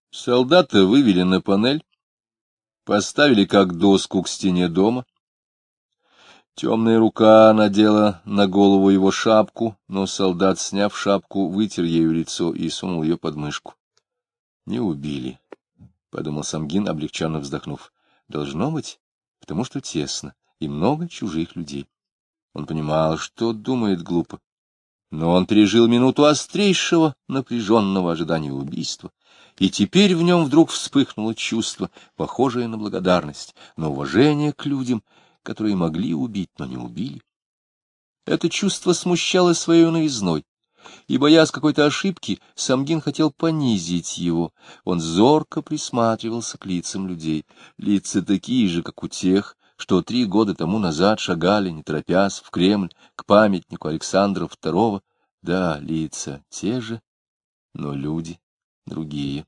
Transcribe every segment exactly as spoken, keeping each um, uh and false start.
Солдата вывели на панель, поставили как доску к стене дома. Темная рука надела на голову его шапку, но солдат, сняв шапку, вытер ею лицо и сунул ее под мышку. — Не убили, — подумал Самгин, облегченно вздохнув. — Должно быть, потому что тесно и много чужих людей. Он понимал, что думает глупо, но он пережил минуту острейшего напряженного ожидания убийства, и теперь в нем вдруг вспыхнуло чувство, похожее на благодарность, на уважение к людям, которые могли убить, но не убили. Это чувство смущало своей новизной, и, боясь какой-то ошибки, Самгин хотел понизить его. Он зорко присматривался к лицам людей, лица такие же, как у тех, что три года тому назад шагали, не торопясь, в Кремль, к памятнику Александра второго. Да, лица те же, но люди другие.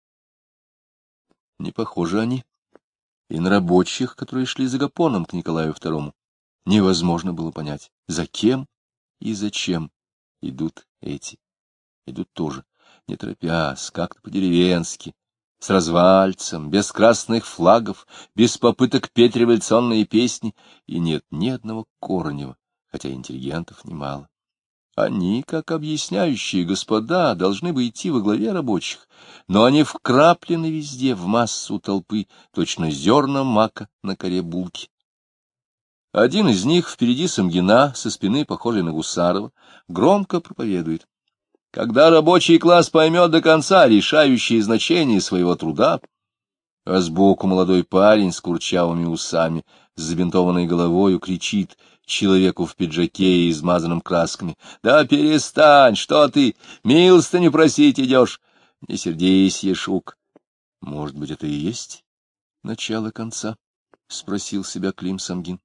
Не похожи они и на рабочих, которые шли за Гапоном к Николаю второму. Невозможно было понять, за кем и зачем идут эти. Идут тоже, не торопясь, как-то по-деревенски, с развальцем, без красных флагов, без попыток петь революционные песни, и нет ни одного Корнева, хотя интеллигентов немало. Они, как объясняющие господа, должны бы идти во главе рабочих, но они вкраплены везде в массу толпы, точно зерна мака на коре булки. Один из них впереди Самгина, со спины похожей на Гусарова, громко проповедует. Когда рабочий класс поймет до конца решающее значение своего труда, а сбоку молодой парень с курчавыми усами, с забинтованной головою, кричит человеку в пиджаке и измазанном красками: — Да перестань, что ты, милостыню просить идешь? Не сердись, Ешук. — Может быть, это и есть начало конца? — спросил себя Клим Самгин.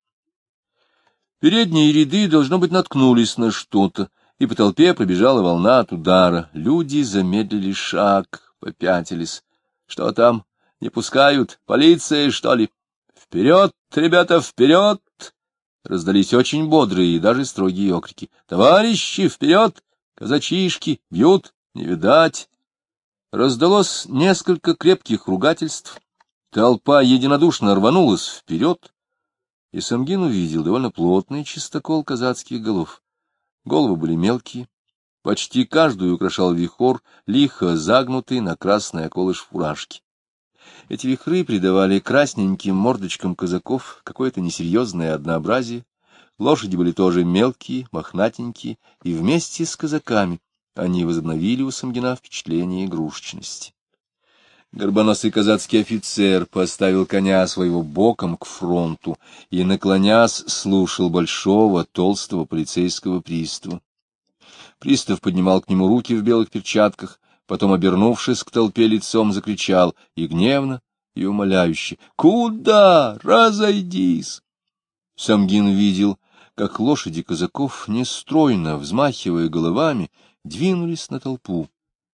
Передние ряды, должно быть, наткнулись на что-то, и по толпе пробежала волна от удара. Люди замедлили шаг, попятились. Что там? Не пускают? Полиция, что ли? Вперед, ребята, вперед! Раздались очень бодрые и даже строгие окрики. Товарищи, вперед! Казачишки бьют, не видать. Раздалось несколько крепких ругательств. Толпа единодушно рванулась вперед, и Самгин увидел довольно плотный чистокол казацких голов. Головы были мелкие, почти каждую украшал вихор, лихо загнутый на красный околыш фуражки. Эти вихры придавали красненьким мордочкам казаков какое-то несерьезное однообразие. Лошади были тоже мелкие, мохнатенькие, и вместе с казаками они возобновили у Самгина впечатление игрушечности. Горбоносый казацкий офицер поставил коня своего боком к фронту и, наклонясь, слушал большого толстого полицейского пристава. Пристав поднимал к нему руки в белых перчатках, потом, обернувшись к толпе лицом, закричал и гневно, и умоляюще: — Куда? Разойдись! Самгин видел, как лошади казаков, нестройно взмахивая головами, двинулись на толпу.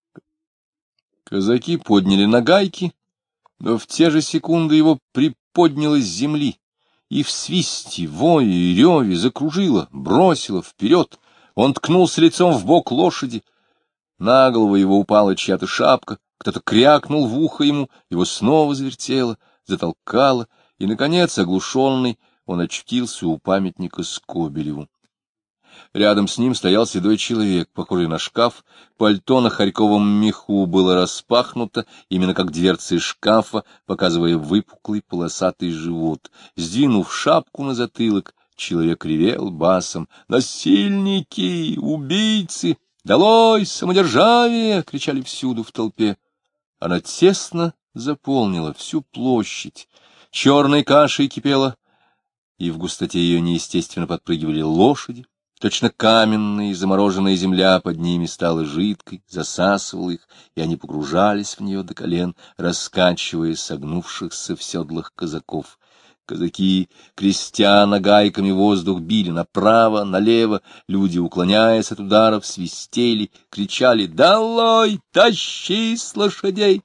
Казаки подняли нагайки, но в те же секунды его приподняло с земли, и в свисте, вое и реве закружило, бросило вперед. Он ткнулся лицом в бок лошади. На голову его упала чья-то шапка, кто-то крякнул в ухо ему, его снова завертело, затолкало, и, наконец, оглушенный, он очутился у памятника Скобелеву. Рядом с ним стоял седой человек, похожий на шкаф. Пальто на харьковом меху было распахнуто, именно как дверцы шкафа, показывая выпуклый полосатый живот. Сдвинув шапку на затылок, человек ревел басом: «Насильники! Убийцы! Долой самодержавие!» — кричали всюду в толпе. Она тесно заполнила всю площадь. Черной кашей кипела, и в густоте ее неестественно подпрыгивали лошади. Точно каменная и замороженная земля под ними стала жидкой, засасывала их, и они погружались в нее до колен, раскачивая согнувшихся в седлах казаков. Казаки, крестя нагайками воздух, били направо, налево, люди, уклоняясь от ударов, свистели, кричали: «Долой! Тащи с лошадей!»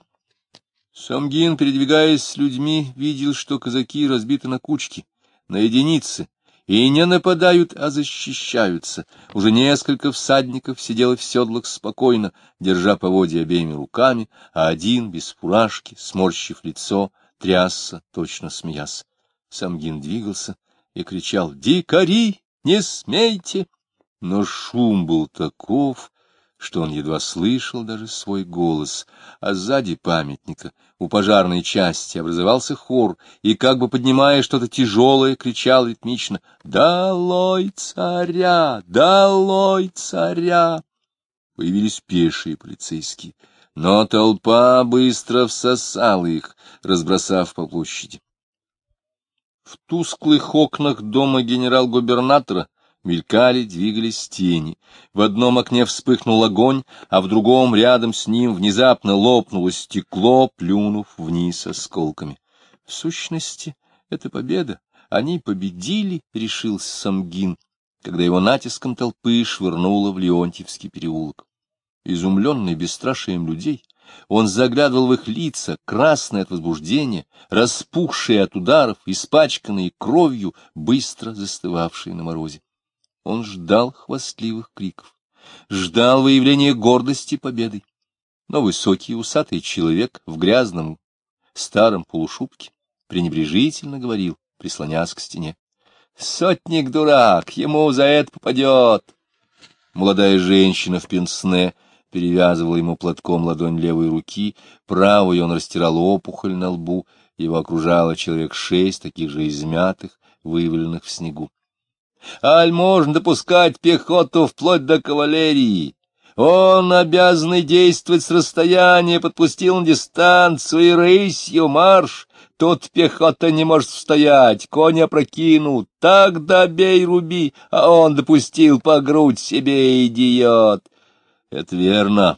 Самгин, передвигаясь с людьми, видел, что казаки разбиты на кучки, на единицы, и не нападают, а защищаются. Уже несколько всадников сидело в седлах спокойно, держа поводья обеими руками, а один, без фуражки, сморщив лицо, трясся, точно смеясь. Самгин двигался и кричал: «Дикари, не смейте!» Но шум был таков, что он едва слышал даже свой голос, а сзади памятника у пожарной части образовался хор, и, как бы поднимая что-то тяжелое, кричал ритмично: «Долой царя! Долой царя!» Появились пешие полицейские, но толпа быстро всосала их, разбросав по площади. В тусклых окнах дома генерал-губернатора мелькали, двигались тени. В одном окне вспыхнул огонь, а в другом, рядом с ним, внезапно лопнуло стекло, плюнув вниз осколками. В сущности, это победа. Они победили, — решился Самгин, когда его натиском толпы швырнуло в Леонтьевский переулок. Изумленный бесстрашием людей, он заглядывал в их лица, красные от возбуждения, распухшие от ударов, испачканные кровью, быстро застывавшие на морозе. Он ждал хвастливых криков, ждал выявления гордости победой. Но высокий усатый человек в грязном старом полушубке пренебрежительно говорил, прислонясь к стене: «Сотник дурак, ему за это попадет!» Молодая женщина в пенсне перевязывала ему платком ладонь левой руки, правой он растирал опухоль на лбу, его окружало человек шесть, таких же измятых, вываленных в снегу. «Аль можно допускать пехоту вплоть до кавалерии? Он, обязанный действовать с расстояния, подпустил на дистанцию и рысью марш. Тут пехота не может стоять, конь опрокинут. Так бей, руби, а он допустил по грудь себе, идиот!» «Это верно»,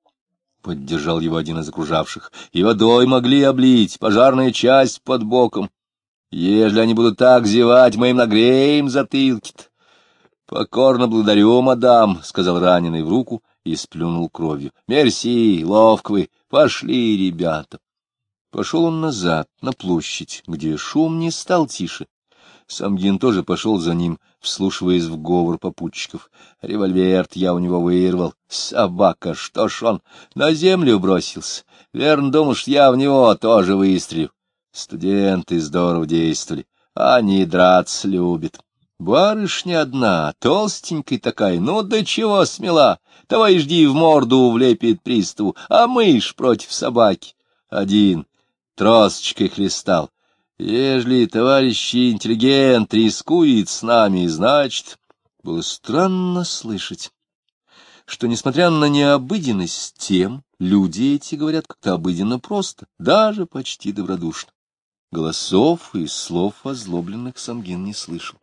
— поддержал его один из окружавших, — «и водой могли облить, пожарная часть под боком. Ежели они будут так зевать, мы им нагреем затылки-то». «Покорно благодарю, мадам», — сказал раненый в руку и сплюнул кровью. «Мерси, ловко вы, пошли, ребята». Пошел он назад, на площадь, где шум не стал тише. Самгин тоже пошел за ним, вслушиваясь в говор попутчиков. Револьвер-то я у него вырвал. Собака, что ж он на землю бросился? Верно, думал, что я в него тоже выстрелю. Студенты здорово действовали, они драться любят. Барышня одна, толстенькая такая, ну до чего смела. Давай жди, в морду влепит приставу, а мышь против собаки. Один тросочкой хлестал. Ежели товарищи интеллигент рискует с нами, значит, было странно слышать, что, несмотря на необыденность тем, люди эти говорят как-то обыденно просто, даже почти добродушно. Голосов и слов озлобленных Самгин не слышал.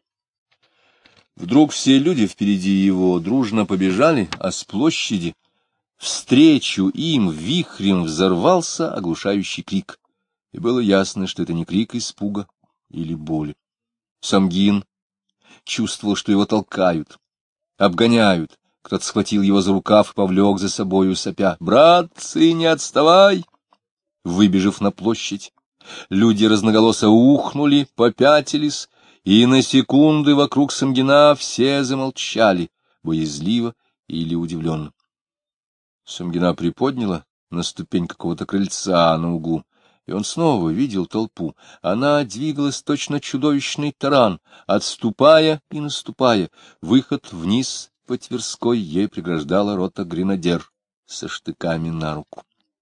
Вдруг все люди впереди его дружно побежали, а с площади встречу им вихрем взорвался оглушающий крик. И было ясно, что это не крик испуга или боли. Самгин чувствовал, что его толкают, обгоняют. Кто-то схватил его за рукав и повлек за собою, сопя: «Братцы, не отставай!» Выбежав на площадь, люди разноголосо ухнули, попятились, и на секунды вокруг Самгина все замолчали, боязливо или удивленно. Самгина приподняла на ступень какого-то крыльца на углу, и он снова видел толпу. Она двигалась точно чудовищный таран, отступая и наступая. Выход вниз по Тверской ей преграждала рота гренадер со штыками на руку.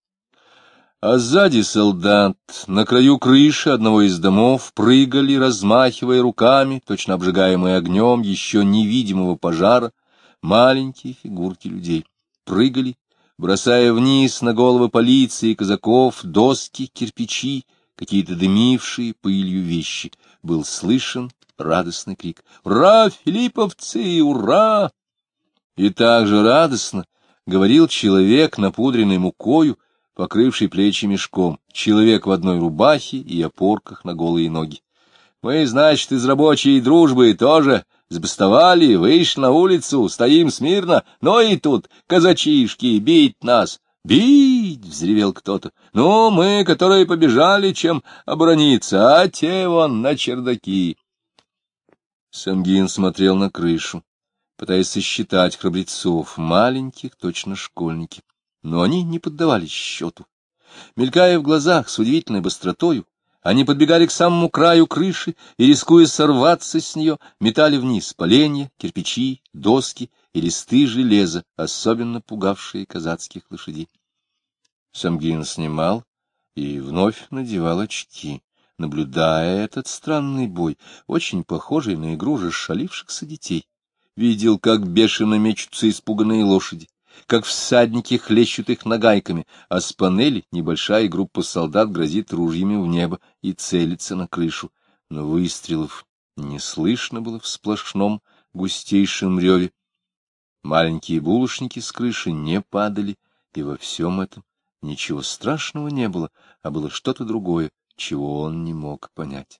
А сзади солдат на краю крыши одного из домов прыгали, размахивая руками, точно обжигаемые огнем еще невидимого пожара, маленькие фигурки людей. Прыгали, бросая вниз на головы полиции и казаков доски, кирпичи, какие-то дымившие пылью вещи. Был слышен радостный крик: «Ура, филипповцы, ура!» И так же радостно говорил человек, напудренный мукою, покрывший плечи мешком, человек в одной рубахе и опорках на голые ноги. «Мы, значит, из рабочей дружбы тоже сбастовали, вышли на улицу, стоим смирно, но и тут казачишки бить нас». «Бить!» — взревел кто-то. «Ну, мы, которые побежали, чем оборониться, а те вон на чердаки». Самгин смотрел на крышу, пытаясь сосчитать храбрецов, маленьких, точно школьники. Но они не поддавались счету. Мелькая в глазах с удивительной быстротою, они подбегали к самому краю крыши и, рискуя сорваться с нее, метали вниз поленья, кирпичи, доски и листы железа, особенно пугавшие казацких лошадей. Самгин снимал и вновь надевал очки, наблюдая этот странный бой, очень похожий на игру расшалившихся детей. Видел, как бешено мечутся испуганные лошади, как всадники хлещут их нагайками, а с панели небольшая группа солдат грозит ружьями в небо и целится на крышу. Но выстрелов не слышно было в сплошном густейшем реве. Маленькие булочники с крыши не падали, и во всем этом ничего страшного не было, а было что-то другое, чего он не мог понять.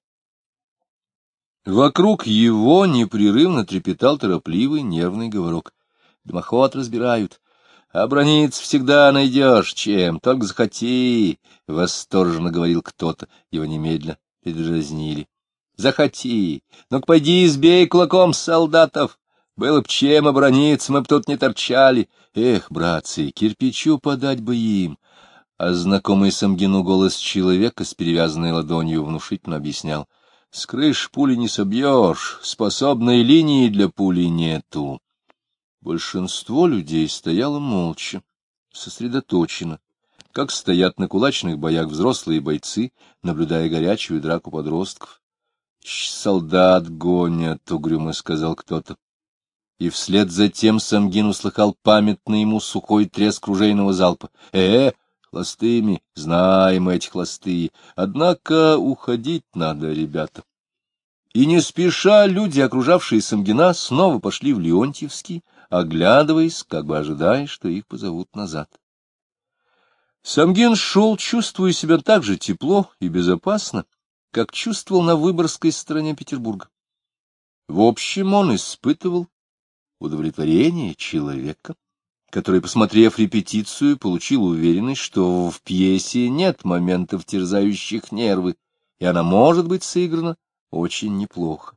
Вокруг его непрерывно трепетал торопливый нервный говорок. Дымоход разбирают. А браниться всегда найдешь чем, только захоти, — восторженно говорил кто-то, его немедленно передразнили. Захоти, ну-ка пойди избей кулаком солдатов, было б чем оборониться, мы б тут не торчали. Эх, братцы, кирпичу подать бы им. А знакомый Самгину голос человека с перевязанной ладонью внушительно объяснял: с крыш пули не собьешь, способной линии для пули нету. Большинство людей стояло молча, сосредоточенно, как стоят на кулачных боях взрослые бойцы, наблюдая горячую драку подростков. — Солдат гонят, — угрюмо сказал кто-то. И вслед за тем Самгин услыхал памятный ему сухой треск ружейного залпа. Э, -э хлостыми, знаем эти хлостые, однако уходить надо, ребята. И не спеша люди, окружавшие Самгина, снова пошли в Леонтьевский, оглядываясь, как бы ожидая, что их позовут назад. Самгин шел, чувствуя себя так же тепло и безопасно, как чувствовал на Выборгской стороне Петербурга. В общем, он испытывал удовлетворение человека, который, посмотрев репетицию, получил уверенность, что в пьесе нет моментов, терзающих нервы, и она может быть сыграна очень неплохо.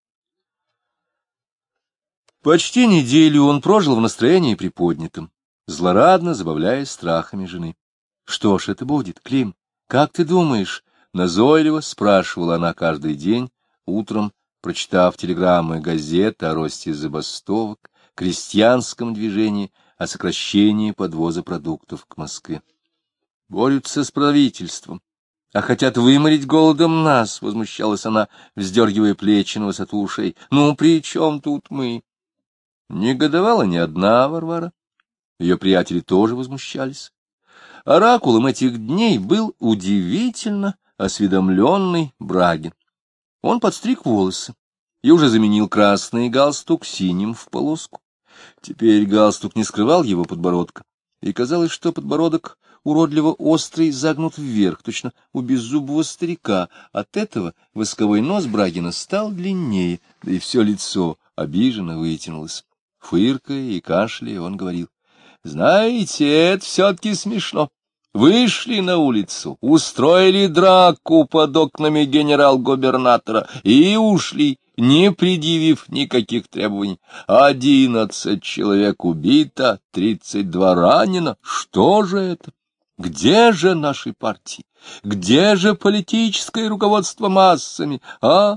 Почти неделю он прожил в настроении приподнятом, злорадно забавляясь страхами жены. — Что ж это будет, Клим? Как ты думаешь? — назойливо спрашивала она каждый день, утром, прочитав телеграммы газеты о росте забастовок, крестьянском движении, о сокращении подвоза продуктов к Москве. — Борются с правительством, а хотят выморить голодом нас, — возмущалась она, вздергивая плечи на высоту ушей. — Ну, при чем тут мы? Негодовала не одна Варвара. Ее приятели тоже возмущались. Оракулом этих дней был удивительно осведомленный Брагин. Он подстриг волосы и уже заменил красный галстук синим в полоску. Теперь галстук не скрывал его подбородка, и казалось, что подбородок уродливо острый, загнут вверх, точно у беззубого старика. От этого восковой нос Брагина стал длиннее, да и все лицо обиженно вытянулось. Фыркая и кашляя, он говорил: — Знаете, это все-таки смешно. Вышли на улицу, устроили драку под окнами генерал-губернатора и ушли, не предъявив никаких требований. Одиннадцать человек убито, тридцать два ранено. Что же это? Где же наши партии? Где же политическое руководство массами, а?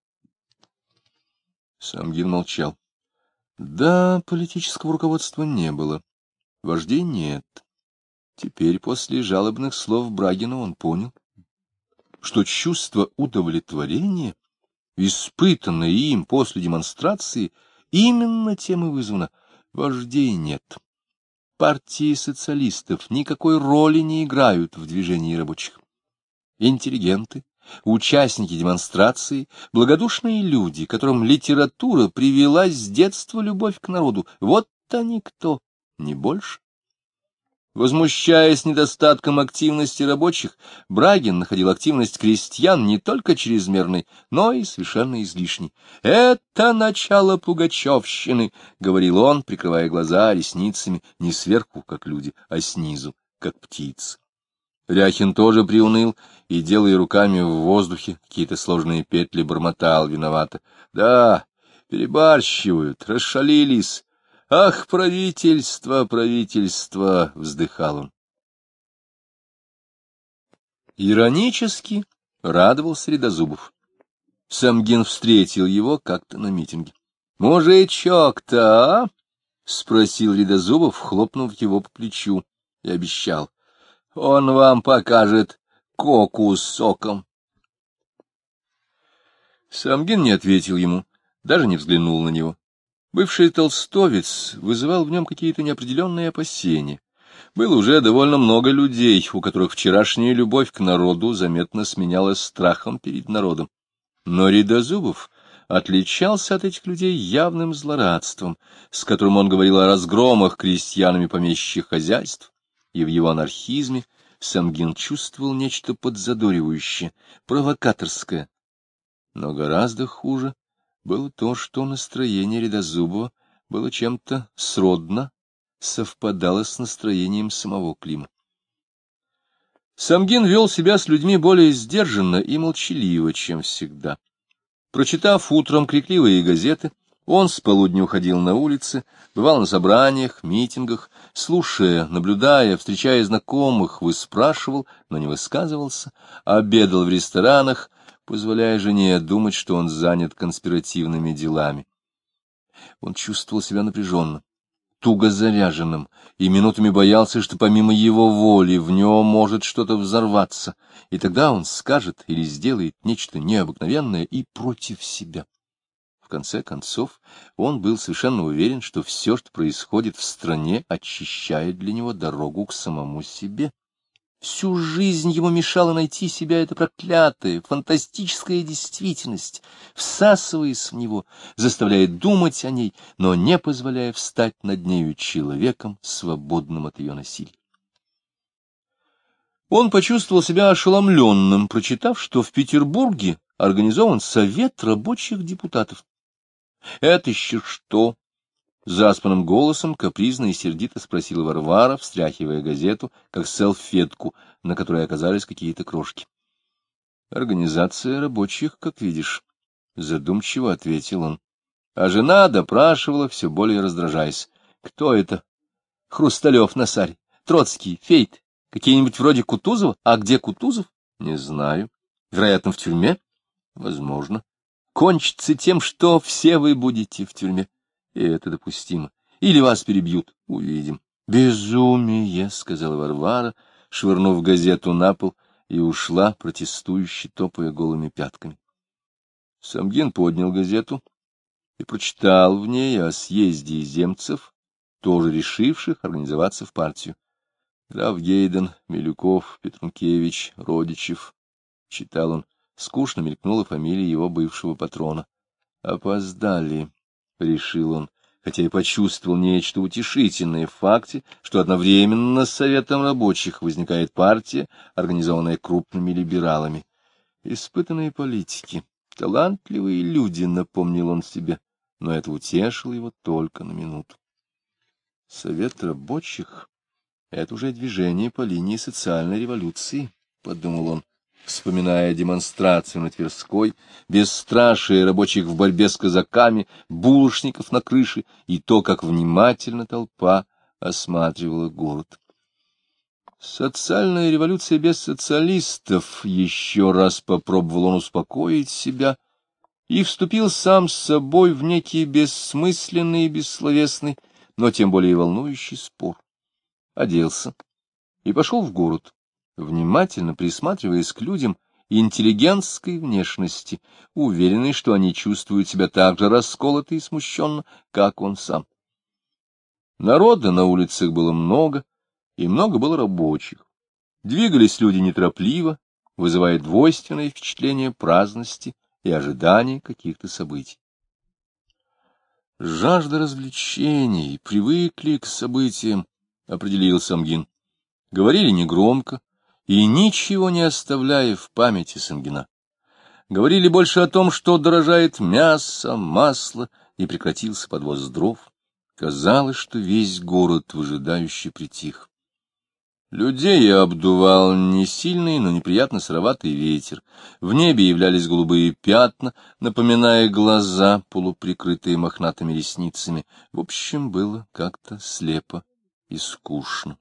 Самгин молчал. Да, политического руководства не было, вождей нет. Теперь после жалобных слов Брагина он понял, что чувство удовлетворения, испытанное им после демонстрации, именно тем и вызвано. Вождей нет. Партии социалистов никакой роли не играют в движении рабочих. Интеллигенты, участники демонстрации, благодушные люди, которым литература привела с детства любовь к народу, вот они кто, не больше. Возмущаясь недостатком активности рабочих, Брагин находил активность крестьян не только чрезмерной, но и совершенно излишней. «Это начало пугачевщины», — говорил он, прикрывая глаза ресницами не сверху, как люди, а снизу, как птицы. Ряхин тоже приуныл и, делая руками в воздухе какие-то сложные петли, бормотал виновато. — Да, перебарщивают, расшалились. Ах, правительство, правительство! — вздыхал он. Иронически радовался Рядозубов. Самгин встретил его как-то на митинге. — Мужичок-то, а? — спросил Рядозубов, хлопнув его по плечу, и обещал. — Он вам покажет коку с соком. Самгин не ответил ему, даже не взглянул на него. Бывший толстовец вызывал в нем какие-то неопределенные опасения. Было уже довольно много людей, у которых вчерашняя любовь к народу заметно сменялась страхом перед народом. Но Рядозубов отличался от этих людей явным злорадством, с которым он говорил о разгромах крестьянами помещичьих хозяйств, и в его анархизме Самгин чувствовал нечто подзадоривающее, провокаторское. Но гораздо хуже было то, что настроение Рядозубова было чем-то сродно, совпадало с настроением самого Клима. Самгин вел себя с людьми более сдержанно и молчаливо, чем всегда. Прочитав утром крикливые газеты, он с полудня уходил на улицы, бывал на собраниях, митингах, слушая, наблюдая, встречая знакомых, выспрашивал, но не высказывался, обедал в ресторанах, позволяя жене думать, что он занят конспиративными делами. Он чувствовал себя напряженно, туго заряженным, и минутами боялся, что помимо его воли в нем может что-то взорваться, и тогда он скажет или сделает нечто необыкновенное и против себя. В конце концов, он был совершенно уверен, что все, что происходит в стране, очищает для него дорогу к самому себе. Всю жизнь ему мешала найти себя эта проклятая, фантастическая действительность, всасываясь в него, заставляя думать о ней, но не позволяя встать над нею человеком, свободным от ее насилия. Он почувствовал себя ошеломленным, прочитав, что в Петербурге организован Совет рабочих депутатов. «Это еще что?» — заспанным голосом капризно и сердито спросила Варвара, встряхивая газету, как салфетку, на которой оказались какие-то крошки. — Организация рабочих, как видишь, — задумчиво ответил он. А жена допрашивала, все более раздражаясь. — Кто это? — Хрусталев, Насарь, Троцкий, Фейт, какие-нибудь вроде Кутузова? А где Кутузов? — Не знаю. — Вероятно, в тюрьме? — Возможно. — Кончится тем, что все вы будете в тюрьме. И это допустимо. Или вас перебьют. Увидим. — Безумие, — сказала Варвара, швырнув газету на пол, и ушла, протестующе топая голыми пятками. Самгин поднял газету и прочитал в ней о съезде земцев, тоже решивших организоваться в партию. Граф Гейден, Милюков, Петрункевич, Родичев. Читал он. Скучно мелькнула фамилия его бывшего патрона. Опоздали. — решил он, хотя и почувствовал нечто утешительное в факте, что одновременно с Советом рабочих возникает партия, организованная крупными либералами. Испытанные политики, талантливые люди, напомнил он себе, но это утешило его только на минуту. Совет рабочих — это уже движение по линии социальной революции, — подумал он, вспоминая демонстрацию на Тверской, бесстрашие рабочих в борьбе с казаками, булочников на крыше и то, как внимательно толпа осматривала город. Социальная революция без социалистов, еще раз попробовал он успокоить себя и вступил сам с собой в некий бессмысленный и бессловесный, но тем более волнующий спор. Оделся и пошел в город, внимательно присматриваясь к людям интеллигентской внешности, уверенный, что они чувствуют себя так же расколото и смущенно, как он сам. Народа на улицах было много, и много было рабочих. Двигались люди неторопливо, вызывая двойственное впечатление праздности и ожидания каких-то событий. Жажда развлечений, привыкли к событиям, определил Самгин. Говорили негромко и ничего не оставляя в памяти Самгина. Говорили больше о том, что дорожает мясо, масло, и прекратился подвоз дров. Казалось, что весь город выжидающе притих. Людей обдувал не сильный, но неприятно сыроватый ветер. В небе являлись голубые пятна, напоминая глаза, полуприкрытые мохнатыми ресницами. В общем, было как-то слепо и скучно.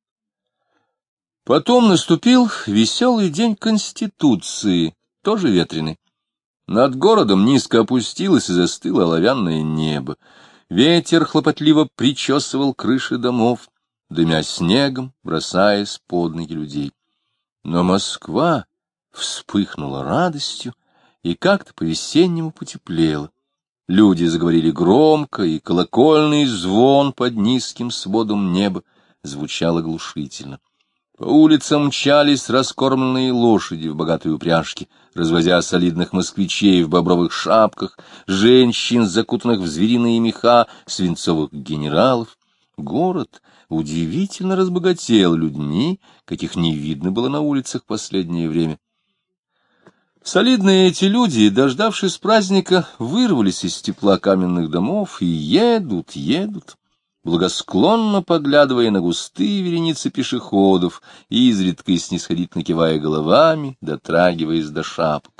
Потом наступил веселый день Конституции, тоже ветреный. Над городом низко опустилось и застыло оловянное небо. Ветер хлопотливо причесывал крыши домов, дымя снегом, бросаясь под ноги людей. Но Москва вспыхнула радостью и как-то по-весеннему потеплела. Люди заговорили громко, и колокольный звон под низким сводом неба звучал оглушительно. По улицам мчались раскормленные лошади в богатой упряжке, развозя солидных москвичей в бобровых шапках, женщин, закутанных в звериные меха, свинцовых генералов. Город удивительно разбогател людьми, каких не видно было на улицах последнее время. Солидные эти люди, дождавшись праздника, вырвались из тепла каменных домов и едут, едут, благосклонно поглядывая на густые вереницы пешеходов, изредка и снисходительно кивая головами, дотрагиваясь до шапок.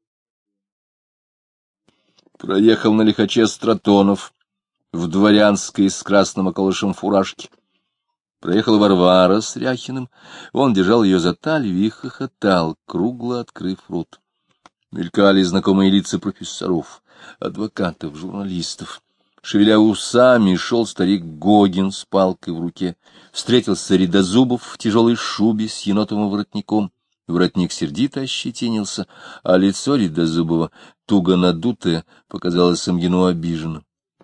Проехал на лихаче Стратонов в дворянской с красным околышем фуражке. Проехала Варвара с Ряхиным, он держал ее за талию и хохотал, кругло открыв рот. Мелькали знакомые лица профессоров, адвокатов, журналистов. Шевеля усами, шел старик Гогин с палкой в руке. Встретился Рядозубов в тяжелой шубе с енотовым воротником. Воротник сердито ощетинился, а лицо Рядозубова, туго надутое, показалось Самгину обиженным.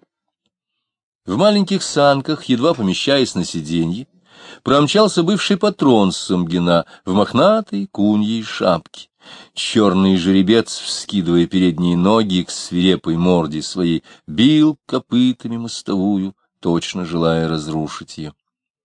В маленьких санках, едва помещаясь на сиденье, промчался бывший патрон Самгина в мохнатой куньей шапке. Черный жеребец, вскидывая передние ноги к свирепой морде своей, бил копытами мостовую, точно желая разрушить ее.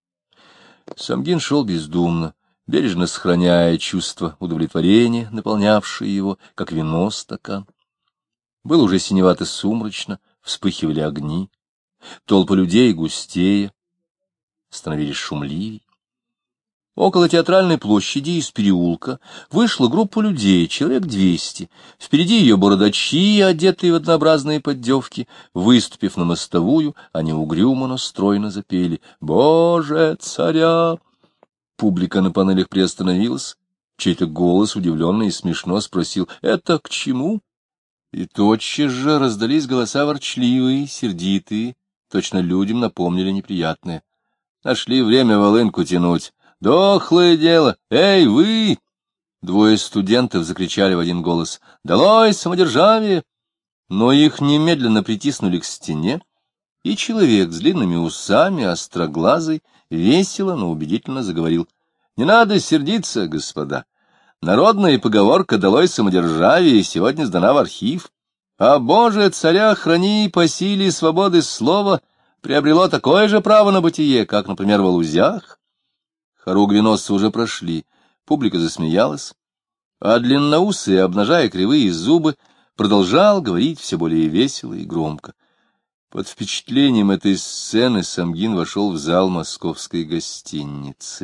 Самгин шел бездумно, бережно сохраняя чувство удовлетворения, наполнявшее его, как вино стакан. Было уже синевато-сумрачно, вспыхивали огни. Толпы людей густее, становились шумливей. Около театральной площади из переулка вышла группа людей, человек двести. Впереди ее бородачи, одетые в однообразные поддевки. Выступив на мостовую, они угрюмо, но стройно запели «Боже, царя!». Публика на панелях приостановилась. Чей-то голос, удивленно и смешно, спросил «Это к чему?». И тотчас же раздались голоса ворчливые, сердитые, точно людям напомнили неприятное. Нашли время волынку тянуть. Дохлое дело! Эй, вы! Двое студентов закричали в один голос. Долой самодержавие! Но их немедленно притиснули к стене, и человек с длинными усами, остроглазый, весело, но убедительно заговорил. Не надо сердиться, господа. Народная поговорка «долой самодержавие» сегодня сдана в архив. А Боже, царя храни по силе свободы слова приобрело такое же право на бытие, как, например, в Алузях. Хоругвеносцы уже прошли, публика засмеялась, а длинноусый, обнажая кривые зубы, продолжал говорить все более весело и громко. Под впечатлением этой сцены Самгин вошел в зал московской гостиницы.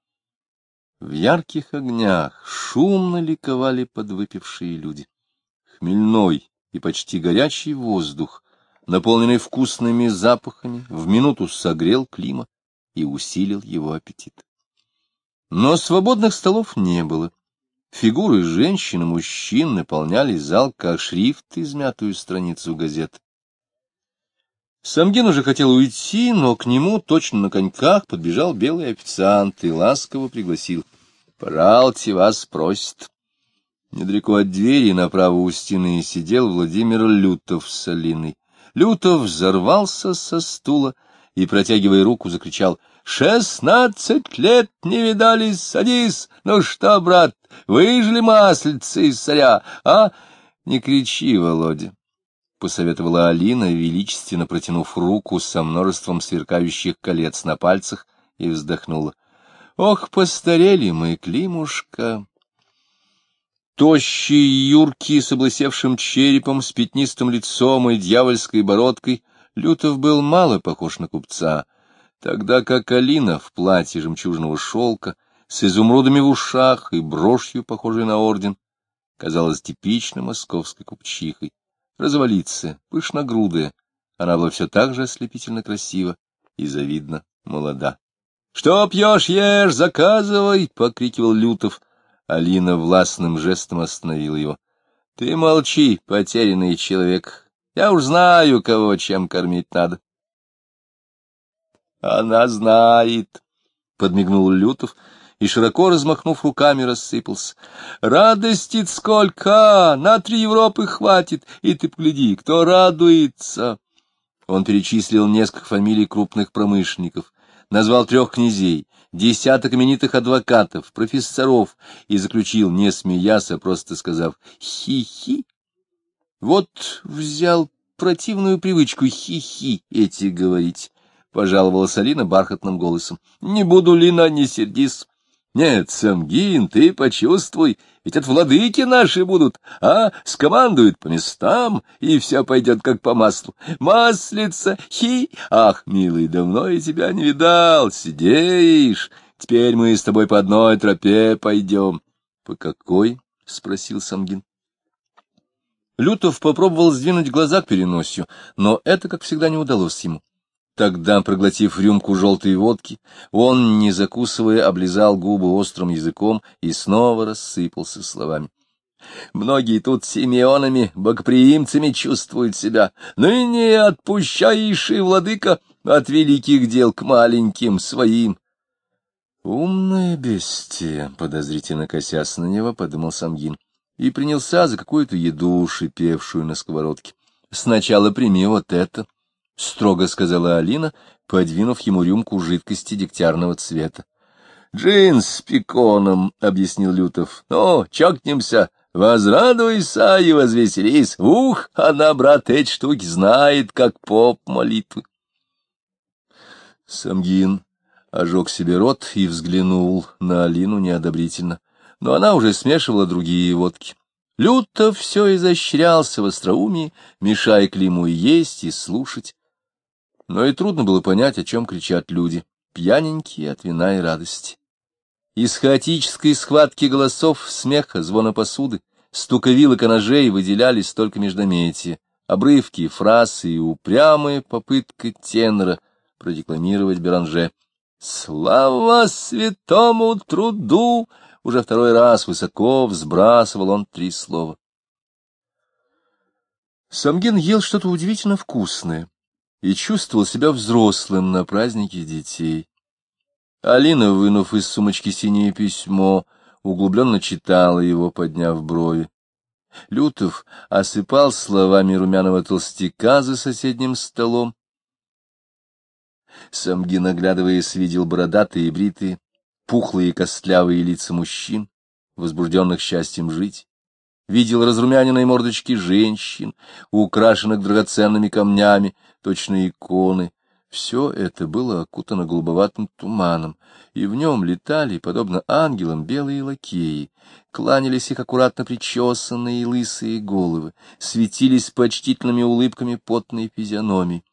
В ярких огнях шумно ликовали подвыпившие люди. Хмельной и почти горячий воздух, наполненный вкусными запахами, в минуту согрел Клима и усилил его аппетит. Но свободных столов не было. Фигуры женщин и мужчин наполняли зал, как шрифт, измятую страницу газет. Самгин уже хотел уйти, но к нему, точно на коньках, подбежал белый официант и ласково пригласил. — Пожалуйте, вас просит. Недалеко от двери, направо у стены, сидел Владимир Лютов с Алиной. Лютов взорвался со стула и, протягивая руку, закричал — Шестнадцать лет не видались, садись. Ну что, брат, выжили маслицы из царя, а? Не кричи, Володя, — посоветовала Алина, величественно протянув руку со множеством сверкающих колец на пальцах, и вздохнула. Ох, постарели мы, Климушка. Тощий, юркий, с облысевшим черепом, с пятнистым лицом и дьявольской бородкой, Лютов был мало похож на купца. тогда как Алина в платье жемчужного шелка, с изумрудами в ушах и брошью, похожей на орден, казалась типичной московской купчихой. Развалиться, пышногрудая, она была все так же ослепительно красива и завидно молода. — Что пьешь, ешь, заказывай! — покрикивал Лютов. Алина властным жестом остановила его. — Ты молчи, потерянный человек. Я уж знаю, кого чем кормить надо. — Она знает, — подмигнул Лютов и, широко размахнув руками, рассыпался. — Радости сколько! На три Европы хватит, и ты погляди, кто радуется! Он перечислил несколько фамилий крупных промышленников, назвал трех князей, десяток именитых адвокатов, профессоров и заключил, не смеясь, а просто сказав «хи-хи». Вот взял противную привычку «хи-хи» эти говорить, — пожаловалась Алина бархатным голосом. — Не буду, Лина, не сердись. Нет, Самгин, ты почувствуй, ведь это владыки наши будут, а скомандуют по местам, и все пойдет как по маслу. Маслица, хи! Ах, милый, давно я тебя не видал, сидишь. Теперь мы с тобой по одной тропе пойдем. — По какой? — спросил Самгин. Лютов попробовал сдвинуть глаза к переносию, но это, как всегда, не удалось ему. Тогда, проглотив рюмку желтой водки, он, не закусывая, облизал губы острым языком и снова рассыпался словами. Многие тут Симеонами, богоприимцами чувствуют себя. Ныне отпущающий владыка от великих дел к маленьким своим. Умное бестие, подозрительно косясь на него, подумал Самгин, и принялся за какую-то еду, шипевшую на сковородке. Сначала прими вот это. — строго сказала Алина, подвинув ему рюмку жидкости дегтярного цвета. — Джин с пеконом, — объяснил Лютов. — Ну, чокнемся, возрадуйся и возвеселись. Ух, она, брат, эти штуки знает, как поп молитвы. Самгин ожег себе рот и взглянул на Алину неодобрительно, но она уже смешивала другие водки. Лютов все изощрялся в остроумии, мешая Климу и есть, и слушать. Но и трудно было понять, о чем кричат люди, пьяненькие от вина и радости. Из хаотической схватки голосов, смеха, звона посуды, стука вилок и ножей выделялись только междометия, обрывки, фразы и упрямая попытка тенора продекламировать Беранже. «Слава святому труду!» Уже второй раз высоко взбрасывал он три слова. Самгин ел что-то удивительно вкусное и чувствовал себя взрослым на празднике детей. Алина, вынув из сумочки синее письмо, углубленно читала его, подняв брови. Лютов осыпал словами румяного толстяка за соседним столом. Самгин, оглядываясь, видел бородатые и бритые, пухлые и костлявые лица мужчин, возбужденных счастьем жить. Видел разрумяненные мордочки женщин, украшенных драгоценными камнями, точно иконы. Все это было окутано голубоватым туманом, и в нем летали, подобно ангелам, белые лакеи, кланялись их аккуратно причесанные лысые головы, светились почтительными улыбками потные физиономии.